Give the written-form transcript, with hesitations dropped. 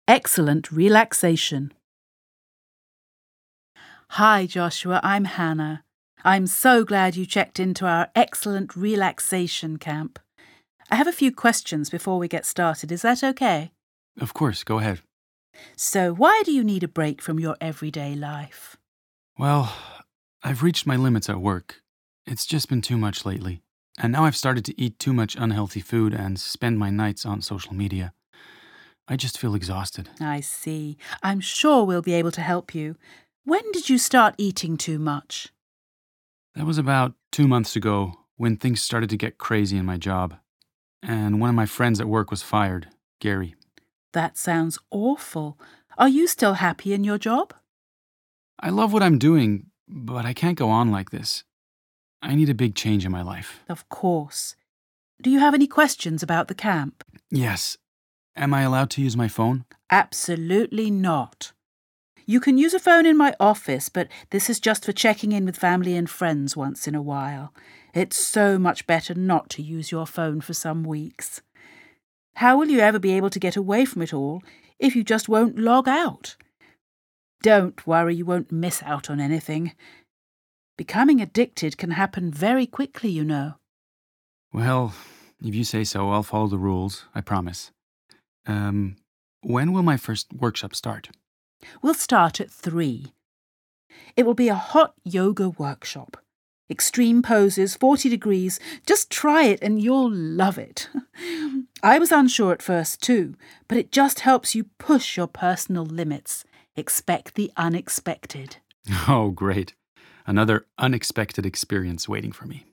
Excellent relaxation. Hi, Joshua. I'm Hannah. I'm so glad you checked into our excellent relaxation camp. I have a few questions before we get started. Is that okay? Of course, go ahead. So, why do you need a break from your everyday life? Well, I've reached my limits at work. It's just been too much lately. And now I've started to eat too much unhealthy food and spend my nights on social media. I just feel exhausted. I see. I'm sure we'll be able to help you. When did you start eating too much? That was about 2 months ago when things started to get crazy in my job. And one of my friends at work was fired, Gary. That sounds awful. Are you still happy in your job? I love what I'm doing, but I can't go on like this. I need a big change in my life. Of course. Do you have any questions about the camp? Yes. Am I allowed to use my phone? Absolutely not. You can use a phone in my office, but this is just for checking in with family and friends once in a while. It's so much better not to use your phone for some weeks. How will you ever be able to get away from it all if you just won't log out? Don't worry, you won't miss out on anything. Becoming addicted can happen very quickly, you know. Well, if you say so, I'll follow the rules, I promise. When will my first workshop start? We'll start at 3. It will be a hot yoga workshop. Extreme poses, 40 degrees. Just try it and you'll love it. I was unsure at first too, but it just helps you push your personal limits. Expect the unexpected. Oh, great. Another unexpected experience waiting for me.